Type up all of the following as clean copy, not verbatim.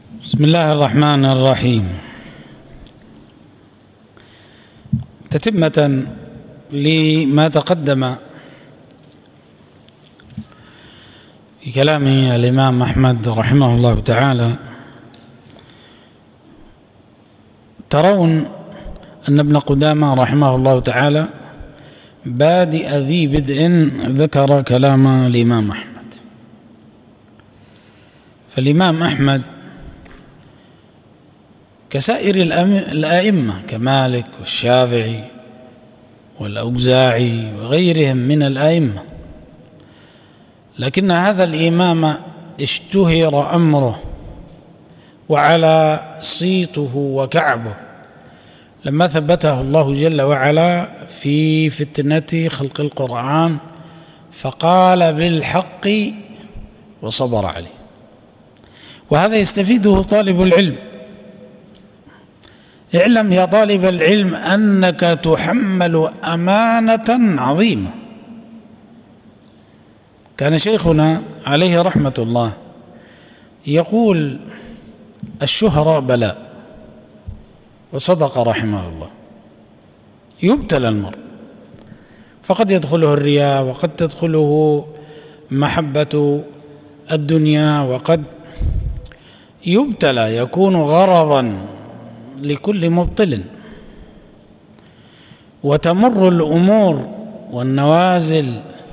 بسم الله الرحمن الرحيم. تتمة لما تقدم في كلام الإمام أحمد رحمه الله تعالى، ترون أن ابن قدامة رحمه الله تعالى بادئ ذي بدء ذكر كلام الإمام أحمد. فالإمام أحمد كسائر الأئمة كمالك والشافعي والأوزاعي وغيرهم من الأئمة، لكن هذا الإمام اشتهر أمره وعلى صيته وكعبه لما ثبته الله جل وعلا في فتنة خلق القرآن، فقال بالحق وصبر عليه. وهذا يستفيده طالب العلم. اعلم يا طالب العلم أنك تحمل أمانة عظيمة. كان شيخنا عليه رحمة الله يقول: الشهرة بلاء، وصدق رحمه الله. يبتلى المرء، فقد يدخله الرياء، وقد تدخله محبة الدنيا، وقد يبتلى يكون غرضا لكل مبطل، وتمر الأمور والنوازل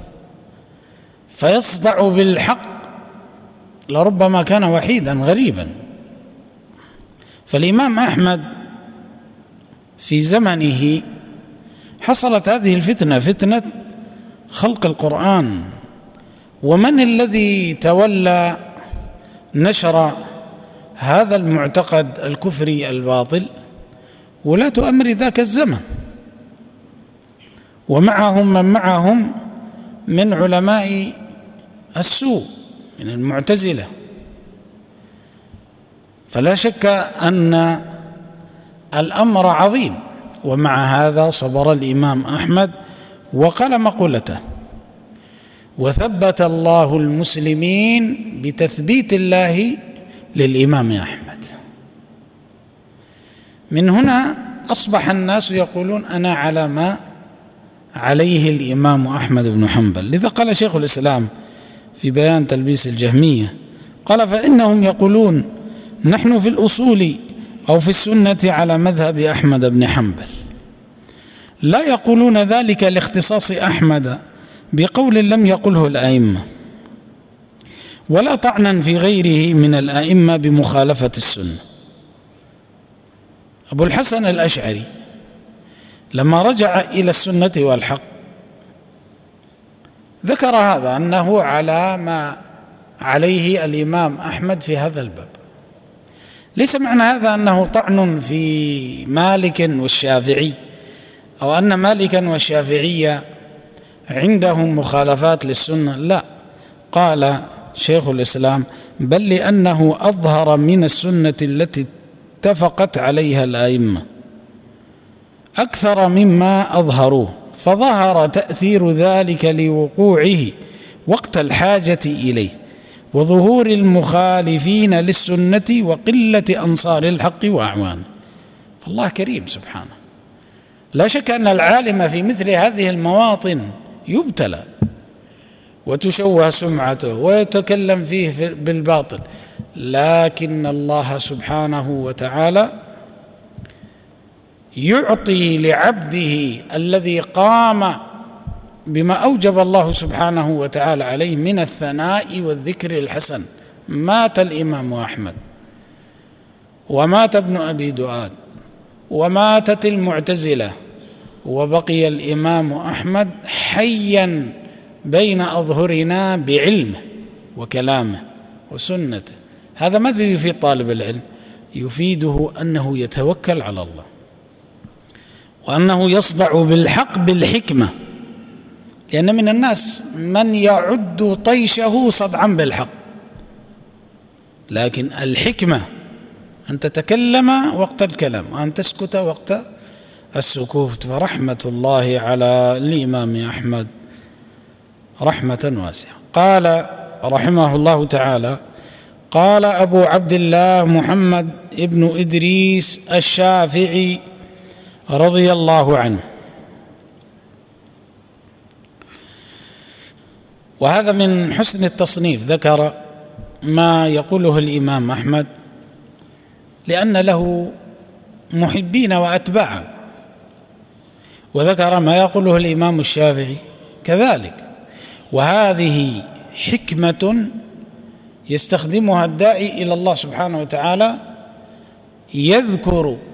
فيصدع بالحق، لربما كان وحيدا غريبا. فالإمام أحمد في زمنه حصلت هذه الفتنة، فتنة خلق القرآن. ومن الذي تولى نشر هذا المعتقد الكفري الباطل؟ ولاة أمر ذاك الزمن، ومعهم من معهم من علماء السوء من المعتزلة. فلا شك أن الأمر عظيم، ومع هذا صبر الإمام أحمد وقال مقولته، وثبت الله المسلمين بتثبيت الله للإمام أحمد. من هنا أصبح الناس يقولون: أنا على ما عليه الإمام أحمد بن حنبل. لذا قال شيخ الإسلام في بيان تلبيس الجهمية، قال: فإنهم يقولون نحن في الأصول أو في السنة على مذهب أحمد بن حنبل، لا يقولون ذلك لاختصاص أحمد بقول لم يقله الأئمة، ولا طعنا في غيره من الأئمة بمخالفة السنة. أبو الحسن الأشعري لما رجع إلى السنة والحق ذكر هذا، أنه على ما عليه الإمام أحمد في هذا الباب. ليس معنى هذا أنه طعن في مالك والشافعي، أو أن مالكا والشافعية عندهم مخالفات للسنة، لا. قال شيخ الإسلام: بل لأنه أظهر من السنة التي اتفقت عليها الأئمة أكثر مما أظهروه، فظهر تأثير ذلك لوقوعه وقت الحاجة إليه، وظهور المخالفين للسنة وقلة أنصار الحق وأعوانه. فالله كريم سبحانه. لا شك أن العالم في مثل هذه المواطن يبتلى وتشوه سمعته ويتكلم فيه بالباطل، لكن الله سبحانه وتعالى يعطي لعبده الذي قام بما أوجب الله سبحانه وتعالى عليه من الثناء والذكر الحسن. مات الإمام أحمد، ومات ابن أبي دؤاد، وماتت المعتزلة، وبقي الإمام أحمد حيا بين أظهرنا بعلمه وكلامه وسنته. هذا ماذا يفيد طالب العلم؟ يفيده أنه يتوكل على الله، وأنه يصدع بالحق بالحكمة، لأن من الناس من يعد طيشه صدعا بالحق، لكن الحكمة أن تتكلم وقت الكلام وأن تسكت وقت السكوت. فرحمة الله على الإمام أحمد رحمة واسعة. قال رحمه الله تعالى: قال أبو عبد الله محمد ابن إدريس الشافعي رضي الله عنه. وهذا من حسن التصنيف، ذكر ما يقوله الإمام أحمد لأن له محبين وأتباعا، وذكر ما يقوله الإمام الشافعي كذلك. وهذه حكمة يستخدمها الداعي إلى الله سبحانه وتعالى، يذكر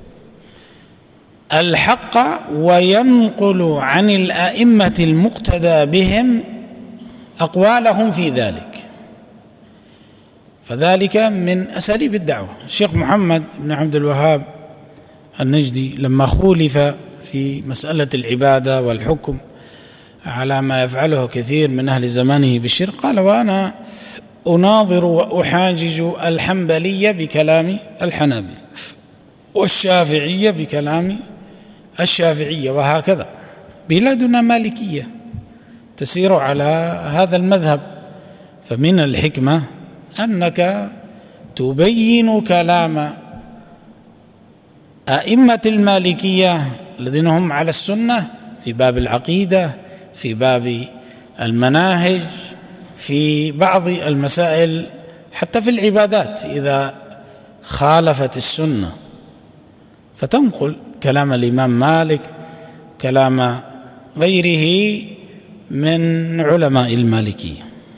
الحق وينقل عن الأئمة المقتدى بهم أقوالهم في ذلك، فذلك من أساليب الدعوة. الشيخ محمد بن عبد الوهاب النجدي لما خولف في مسألة العبادة والحكم على ما يفعله كثير من أهل زمانه بالشرك، قال: وأنا أناظر وأحاجج الحنبلية بكلام الحنابلة والشافعية بكلام الشافعية، وهكذا. بلادنا مالكية تسير على هذا المذهب، فمن الحكمة أنك تبين كلام أئمة المالكية الذين هم على السنة في باب العقيدة، في باب المناهج، في بعض المسائل، حتى في العبادات إذا خالفت السنة، فتنقل كلام الإمام مالك، كلام غيره من علماء المالكية.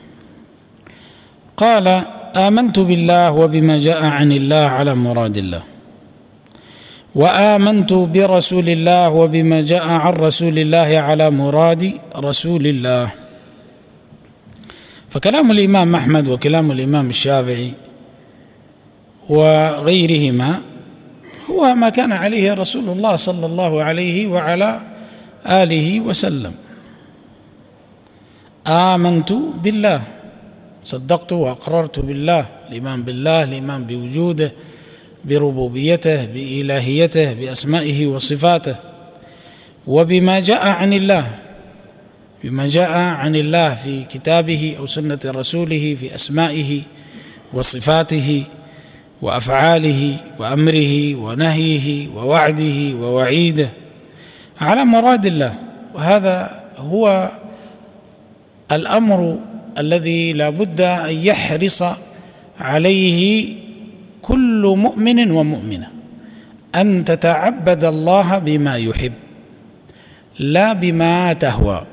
قال: آمنت بالله وبما جاء عن الله على مراد الله، وآمنت برسول الله وبما جاء عن رسول الله على مراد رسول الله. فكلام الإمام أحمد وكلام الإمام الشافعي وغيرهما هو ما كان عليه رسول الله صلى الله عليه وعلى آله وسلم. آمنت بالله، صدقت وأقررت بالله، الإيمان بالله، الإيمان بوجوده، بربوبيته، بإلهيته، بأسمائه وصفاته، وبما جاء عن الله، بما جاء عن الله في كتابه أو سنة رسوله في أسمائه وصفاته وأفعاله وأمره ونهيه ووعده ووعيده على مراد الله. وهذا هو الأمر الذي لا بد أن يحرص عليه كل مؤمن ومؤمنة، أن تتعبد الله بما يحب لا بما تهوى.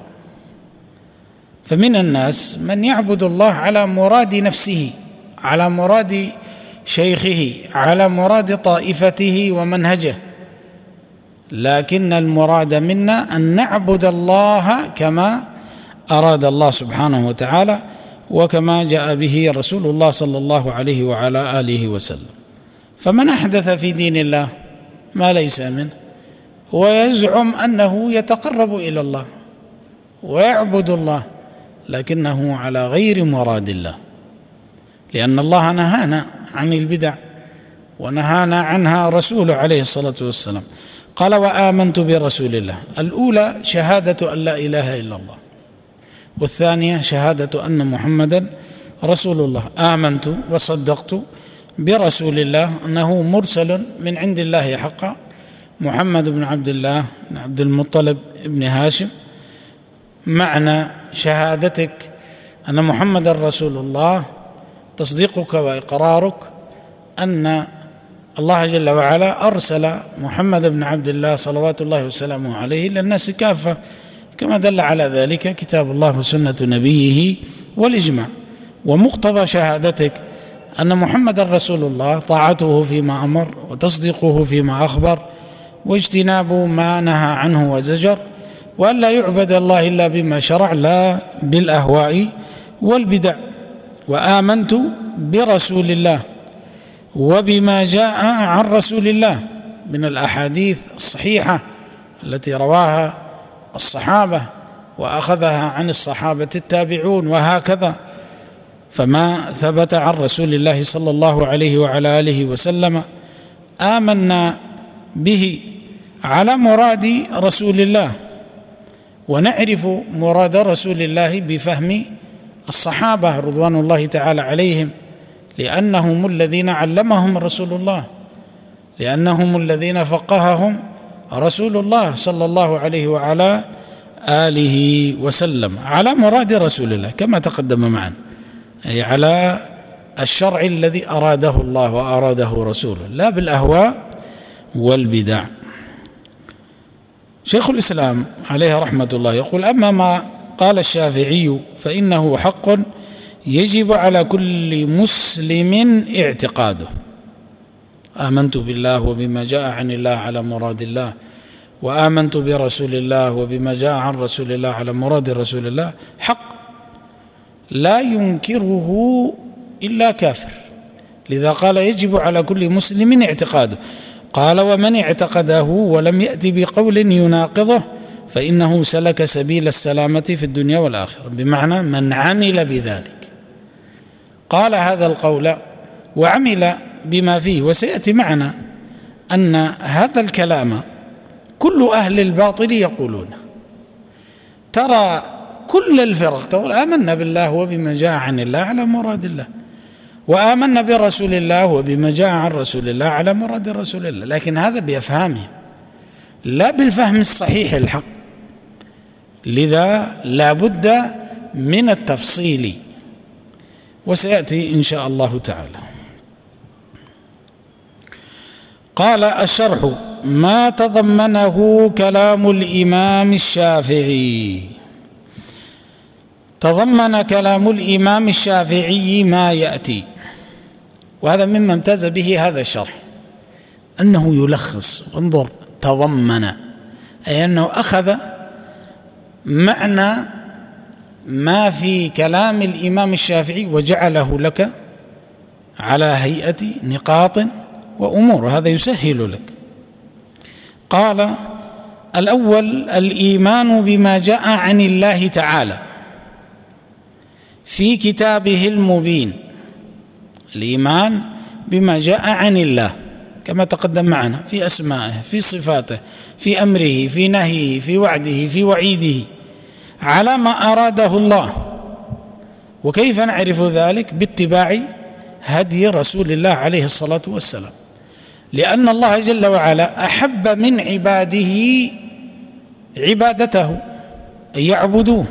فمن الناس من يعبد الله على مراد نفسه، على مراد شيخه، على مراد طائفته ومنهجه، لكن المراد منا أن نعبد الله كما أراد الله سبحانه وتعالى وكما جاء به رسول الله صلى الله عليه وعلى آله وسلم. فمن أحدث في دين الله ما ليس منه ويزعم أنه يتقرب إلى الله ويعبد الله، لكنه على غير مراد الله، لأن الله نهانا عن البدع ونهانا عنها رسوله عليه الصلاة والسلام. قال: وآمنت برسول الله. الأولى شهادة أن لا إله إلا الله، والثانية شهادة أن محمدا رسول الله. آمنت وصدقت برسول الله أنه مرسل من عند الله حقا، محمد بن عبد الله بن عبد المطلب بن هاشم. معنى شهادتك أن محمد رسول الله تصديقك وإقرارك أن الله جل وعلا أرسل محمد بن عبد الله صلوات الله وسلامه عليه للناس كافة، كما دل على ذلك كتاب الله وسنة نبيه والإجماع. ومقتضى شهادتك أن محمد رسول الله طاعته فيما أمر وتصديقه فيما أخبر واجتناب ما نهى عنه وزجر، وأن لا يعبد الله إلا بما شرع لا بالأهواء والبدع. وآمنت برسول الله وبما جاء عن رسول الله من الأحاديث الصحيحة التي رواها الصحابة وأخذها عن الصحابة التابعون وهكذا. فما ثبت عن رسول الله صلى الله عليه وعلى آله وسلم آمنا به على مراد رسول الله، ونعرف مراد رسول الله بفهم الصحابة رضوان الله تعالى عليهم لأنهم الذين علمهم رسول الله، لأنهم الذين فقههم رسول الله صلى الله عليه وعلى آله وسلم على مراد رسول الله كما تقدم معنا، أي على الشرع الذي أراده الله وأراده رسوله، لا بالأهواء والبدع. شيخ الإسلام عليه رحمة الله يقول: أما ما قال الشافعي فإنه حق يجب على كل مسلم اعتقاده. آمنت بالله وبما جاء عن الله على مراد الله، وآمنت برسول الله وبما جاء عن رسول الله على مراد رسول الله، حق لا ينكره إلا كافر، لذا قال يجب على كل مسلم اعتقاده. قال: ومن اعتقده ولم يأتي بقول يناقضه فإنه سلك سبيل السلامة في الدنيا والآخرة، بمعنى من عمل بذلك. قال هذا القول وعمل بما فيه. وسيأتي معنا أن هذا الكلام كل أهل الباطل يقولونه. ترى كل الفرق تقول آمنا بالله وبما جاء عن الله على مراد الله، وآمنا برسول الله وبما جاء عن رسول الله على مراد رسول الله، لكن هذا بأفهامهم لا بالفهم الصحيح الحق، لذا لا بد من التفصيل، وسيأتي إن شاء الله تعالى. قال الشرح: ما تضمنه كلام الإمام الشافعي. تضمن كلام الإمام الشافعي ما يأتي، وهذا مما امتاز به هذا الشرح، أنه يلخص. انظر، تضمن أي أنه أخذ معنى ما في كلام الإمام الشافعي وجعله لك على هيئة نقاط وأمور، هذا يسهل لك. قال: الأول الإيمان بما جاء عن الله تعالى في كتابه المبين. الإيمان بما جاء عن الله كما تقدم معنا في أسمائه، في صفاته، في أمره، في نهيه، في وعده، في وعيده، على ما أراده الله. وكيف نعرف ذلك؟ باتباع هدي رسول الله عليه الصلاة والسلام، لأن الله جل وعلا أحب من عباده عبادته، أن يعبدوه،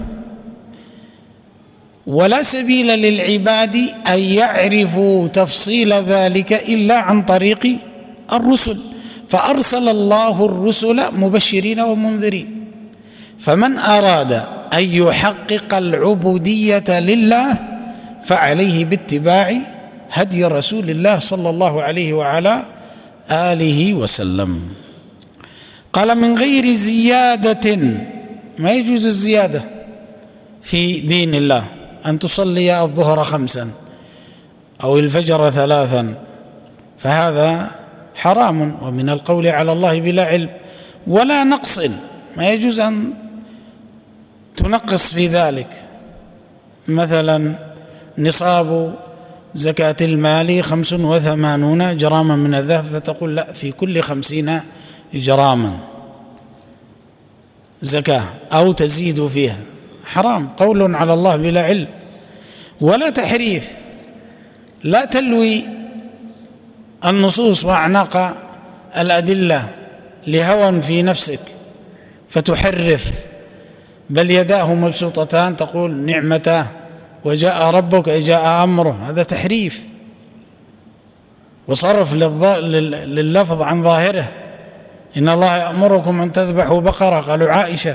ولا سبيل للعباد أن يعرفوا تفصيل ذلك إلا عن طريق الرسل، فأرسل الله الرسل مبشرين ومنذرين. فمن أراد أن يحقق العبودية لله فعليه باتباع هدي رسول الله صلى الله عليه وعلى آله وسلم. قال: من غير زيادة، ما يجوز الزيادة في دين الله، أن تصلي الظهر 5 أو الفجر 3، فهذا حرام ومن القول على الله بلا علم. ولا نقص، ما يجوز أن تنقص في ذلك، مثلا نصاب زكاة المال 85 جراما من الذهب، فتقول لا، في كل 50 جراما زكاة أو تزيد فيها، حرام، قول على الله بلا علم. ولا تحريف، لا تلوي النصوص وأعناق الأدلة لهوى في نفسك فتحرف، بل يداه مبسوطتان تقول نعمتاه، وجاء ربك أي جاء أمره، هذا تحريف وصرف لللفظ عن ظاهره. إن الله يأمركم أن تذبحوا بقرة، قالوا عائشة،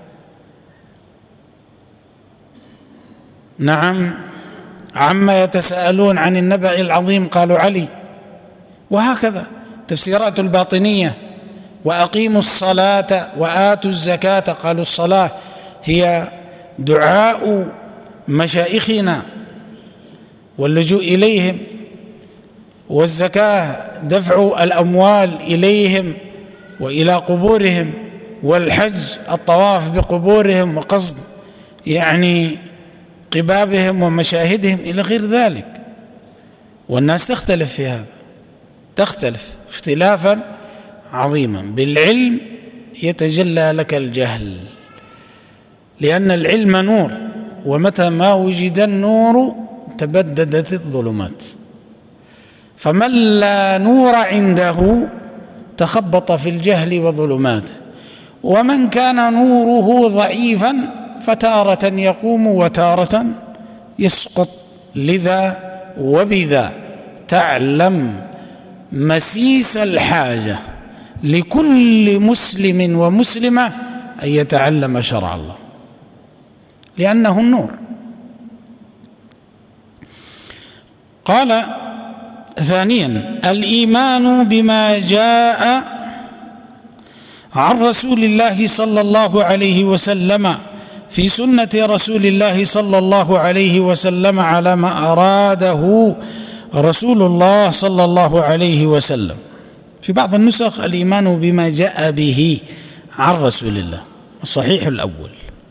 نعم، عما يتساءلون عن النبأ العظيم، قالوا علي، وهكذا تفسيرات الباطنية. وأقيموا الصلاة وآتوا الزكاة، قالوا الصلاة هي دعاء مشايخنا واللجوء إليهم، والزكاة دفع الأموال إليهم وإلى قبورهم، والحج الطواف بقبورهم وقصد يعني قبابهم ومشاهدهم إلى غير ذلك. والناس تختلف في هذا، تختلف اختلافا عظيما. بالعلم يتجلى لك الجهل، لأن العلم نور، ومتى ما وجد النور تبددت الظلمات. فمن لا نور عنده تخبط في الجهل وظلماته، ومن كان نوره ضعيفا فتارة يقوم وتارة يسقط. لذا وبذا تعلم مسيس الحاجة لكل مسلم ومسلمة أن يتعلم شرع الله، لأنه النور. قال ثانيا: الإيمان بما جاء عن رسول الله صلى الله عليه وسلم في سنة رسول الله صلى الله عليه وسلم على ما أراده رسول الله صلى الله عليه وسلم. في بعض النسخ الإيمان بما جاء به عن رسول الله، الصحيح الأول.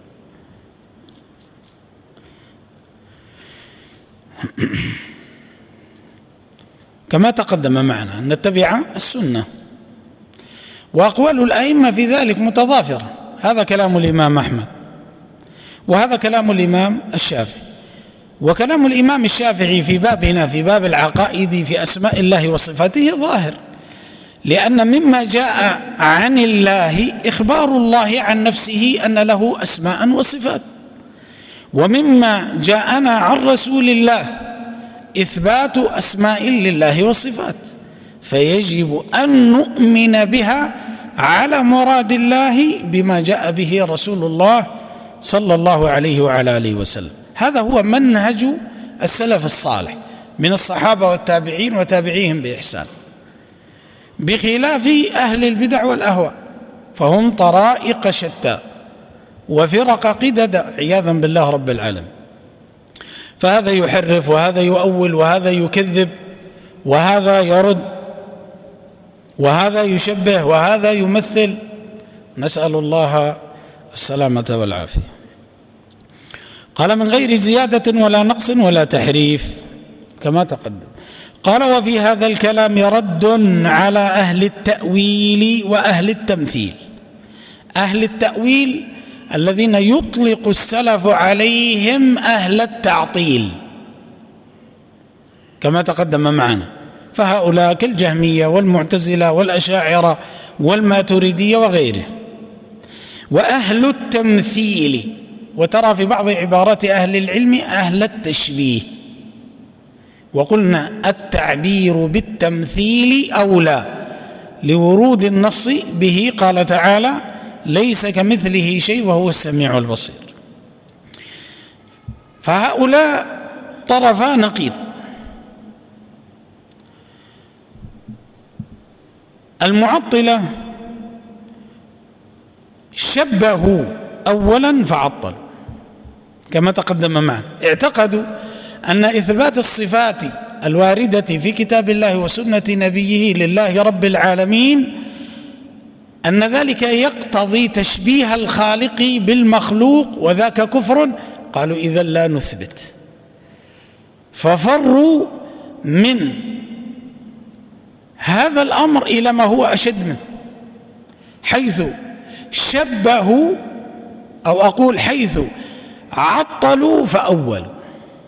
كما تقدم معنا أن نتبع السنة، وأقوال الأئمة في ذلك متضافرة. هذا كلام الإمام أحمد، وهذا كلام الإمام الشافعي، وكلام الإمام الشافعي في بابنا في باب العقائد في أسماء الله وصفاته ظاهر، لأن مما جاء عن الله إخبار الله عن نفسه أن له أسماء وصفات، ومما جاءنا عن رسول الله إثبات أسماء لله وصفات، فيجب أن نؤمن بها على مراد الله بما جاء به رسول الله صلى الله عليه وعلى آله وسلم. هذا هو منهج السلف الصالح من الصحابة والتابعين وتابعيهم بإحسان، بخلاف أهل البدع والأهواء، فهم طرائق شتى وفرق قدد عياذا بالله رب العالمين. فهذا يحرف، وهذا يؤول، وهذا يكذب، وهذا يرد، وهذا يشبه، وهذا يمثل، نسأل الله السلامة والعافية. قال: من غير زيادة ولا نقص ولا تحريف، كما تقدم. قال: وفي هذا الكلام رد على أهل التأويل وأهل التمثيل. أهل التأويل الذين يطلق السلف عليهم أهل التعطيل، كما تقدم معنا، فهؤلاء كالجهمية والمعتزلة والأشاعرة والماتريدية وغيره. وأهل التمثيل، وترى في بعض عبارات أهل العلم أهل التشبيه، وقلنا التعبير بالتمثيل أولى لورود النص به، قال تعالى: ليس كمثله شيء وهو السميع البصير. فهؤلاء طرفا نقيض. المعطلة شبهوا أولا فعطلوا، كما تقدم معنا. اعتقدوا أن إثبات الصفات الواردة في كتاب الله وسنة نبيه لله رب العالمين أن ذلك يقتضي تشبيه الخالق بالمخلوق، وذاك كفر. قالوا: إذا لا نثبت. ففروا من هذا الأمر إلى ما هو أشد منه، حيث شبهوا، أو أقول حيث عطلوا فأولوا.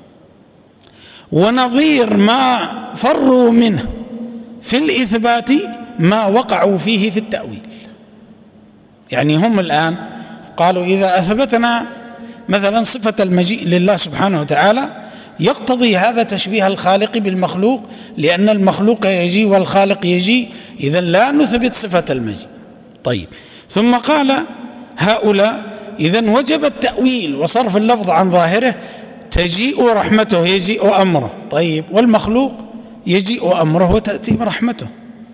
ونظير ما فروا منه في الإثبات ما وقعوا فيه في التأويل. يعني هم الآن قالوا: إذا أثبتنا مثلا صفة المجيء لله سبحانه وتعالى يقتضي هذا تشبيه الخالق بالمخلوق، لأن المخلوق يجي والخالق يجي، إذن لا نثبت صفة المجيء. طيب، ثم قال هؤلاء: إذن وجب التأويل وصرف اللفظ عن ظاهره، تجيء رحمته يجيء أمره. طيب، والمخلوق يجيء أمره وتأتي رحمته.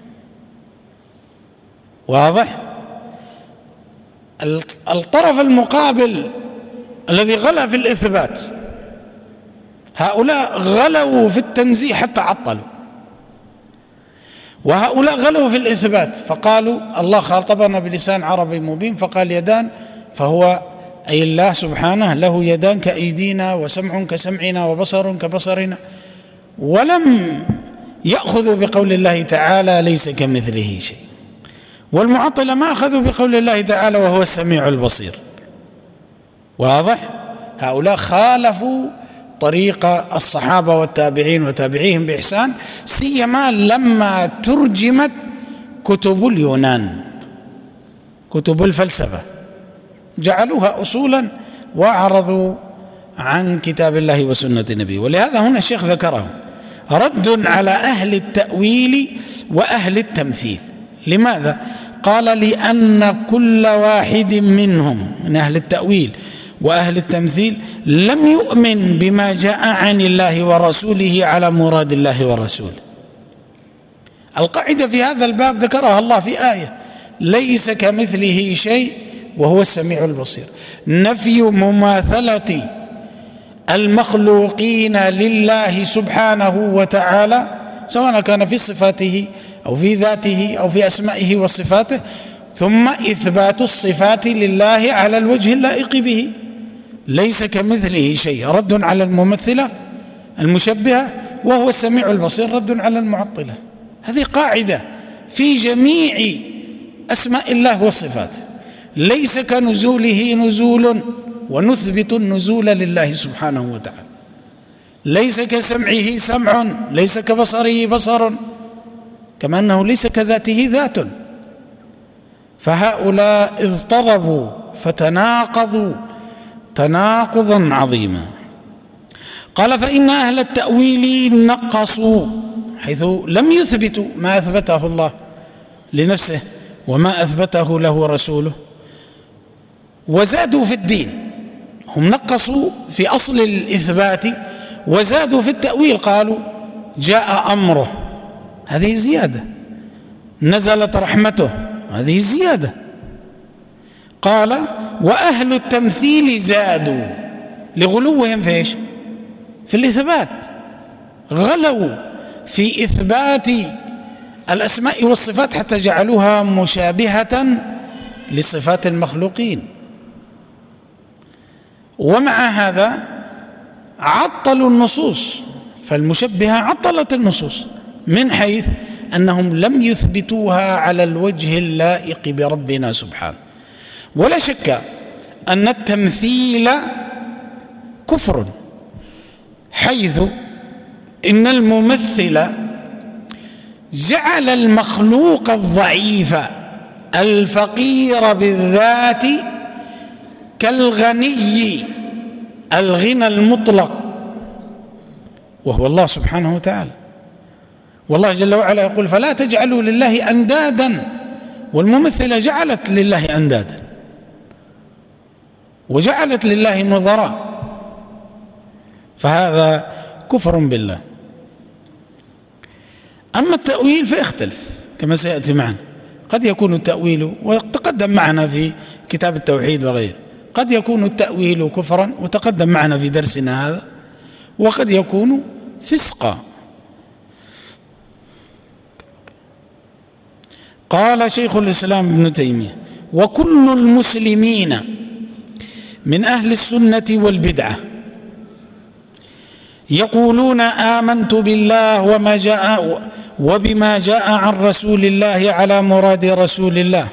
واضح؟ الطرف المقابل الذي غلا في الإثبات، هؤلاء غلوا في التنزيه حتى عطلوا، وهؤلاء غلوا في الإثبات فقالوا الله خاطبنا بلسان عربي مبين فقال يدان، فهو أي الله سبحانه له يدان كأيدينا وسمع كسمعنا وبصر كبصرنا، ولم يأخذوا بقول الله تعالى ليس كمثله شيء. والمعطلة ما أخذوا بقول الله تعالى وهو السميع البصير. واضح؟ هؤلاء خالفوا طريق الصحابة والتابعين وتابعيهم بإحسان، سيما لما ترجمت كتب اليونان، كتب الفلسفة، جعلوها أصولا وأعرضوا عن كتاب الله وسنة النبي. ولهذا هنا الشيخ ذكره رد على أهل التأويل وأهل التمثيل. لماذا؟ قال لأن كل واحد منهم من أهل التأويل وأهل التمثيل لم يؤمن بما جاء عن الله ورسوله على مراد الله ورسوله. القاعدة في هذا الباب ذكرها الله في آية: ليس كمثله شيء وهو السميع البصير. نفي مماثلة المخلوقين لله سبحانه وتعالى، سواء كان في صفاته أو في ذاته أو في أسمائه وصفاته، ثم إثبات الصفات لله على الوجه اللائق به. ليس كمثله شيء رد على الممثلة المشبهة، وهو السميع البصير رد على المعطلة. هذه قاعدة في جميع أسماء الله وصفاته. ليس كنزوله نزول، ونثبت النزول لله سبحانه وتعالى. ليس كسمعه سمع، ليس كبصره بصر، كما أنه ليس كذاته ذات. فهؤلاء اضطربوا فتناقضوا تناقضا عظيما. قال: فإن أهل التأويل نقصوا، حيث لم يثبتوا ما أثبته الله لنفسه وما أثبته له رسوله، وزادوا في الدين. هم نقصوا في أصل الإثبات وزادوا في التأويل، قالوا جاء أمره، هذه زيادة. نزلت رحمته، هذه زيادة. قال: وأهل التمثيل زادوا لغلوهم في إيش؟ في الإثبات. غلوا في إثبات الأسماء والصفات حتى جعلوها مشابهة لصفات المخلوقين. ومع هذا عطلوا النصوص، فالمشبهة عطلت النصوص من حيث أنهم لم يثبتوها على الوجه اللائق بربنا سبحانه. ولا شك أن التمثيل كفر، حيث إن الممثل جعل المخلوق الضعيف الفقير بالذات كالغني الغنى المطلق، وهو الله سبحانه وتعالى. والله جل وعلا يقول: فلا تجعلوا لله أندادا. والممثلة جعلت لله أندادا وجعلت لله نظراء، فهذا كفر بالله. أما التأويل فيختلف كما سيأتي معنا. قد يكون التأويل، وتقدم معنا في كتاب التوحيد وغيره، قد يكون التأويل كفرا وتقدم معنا في درسنا هذا، وقد يكون فسقا. قال شيخ الإسلام ابن تيمية: وكل المسلمين من أهل السنة والبدعة يقولون آمنت بالله وبما جاء عن رسول الله على مراد رسول الله،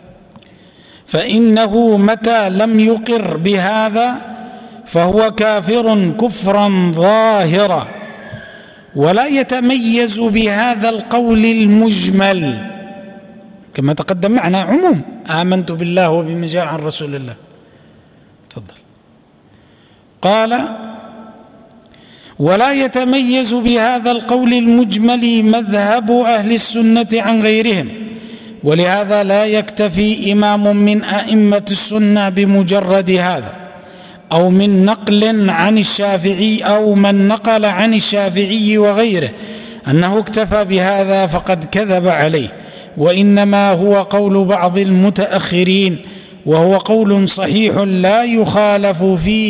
فإنه متى لم يقر بهذا فهو كافر كفرا ظاهرا، ولا يتميز بهذا القول المجمل، كما تقدم معنا عموم آمنت بالله وبما جاء عن رسول الله. تفضل. قال: ولا يتميز بهذا القول المجمل مذهب أهل السنة عن غيرهم، ولهذا لا يكتفي إمام من أئمة السنة بمجرد هذا، أو من نقل عن الشافعي أو من نقل عن الشافعي وغيره أنه اكتفى بهذا فقد كذب عليه، وإنما هو قول بعض المتأخرين، وهو قول صحيح لا يخالف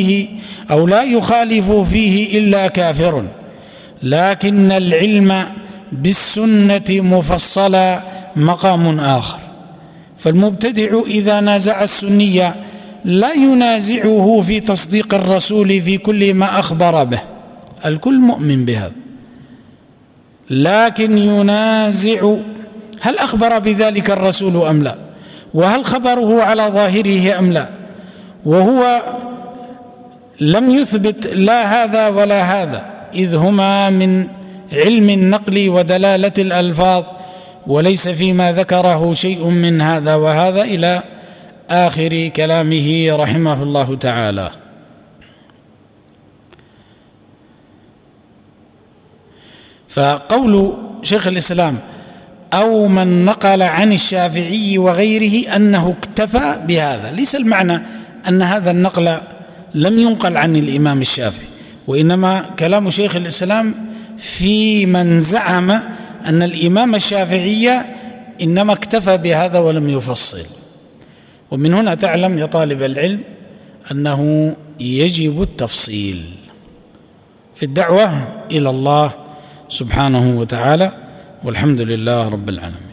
فيه إلا كافر. لكن العلم بالسنة مفصلا مقام آخر، فالمبتدع إذا نازع السنية لا ينازعه في تصديق الرسول في كل ما أخبر به، الكل مؤمن بهذا، لكن ينازع هل أخبر بذلك الرسول أم لا، وهل خبره على ظاهره أم لا، وهو لم يثبت لا هذا ولا هذا، إذ هما من علم النقل ودلالة الألفاظ، وليس فيما ذكره شيء من هذا وهذا إلى آخر كلامه رحمه الله تعالى. فقول شيخ الإسلام أو من نقل عن الشافعي وغيره أنه اكتفى بهذا، ليس المعنى أن هذا النقل لم ينقل عن الإمام الشافعي، وإنما كلام شيخ الإسلام في من زعم أن الإمام الشافعي إنما اكتفى بهذا ولم يفصل. ومن هنا تعلم يا طالب العلم أنه يجب التفصيل في الدعوة إلى الله سبحانه وتعالى، والحمد لله رب العالمين.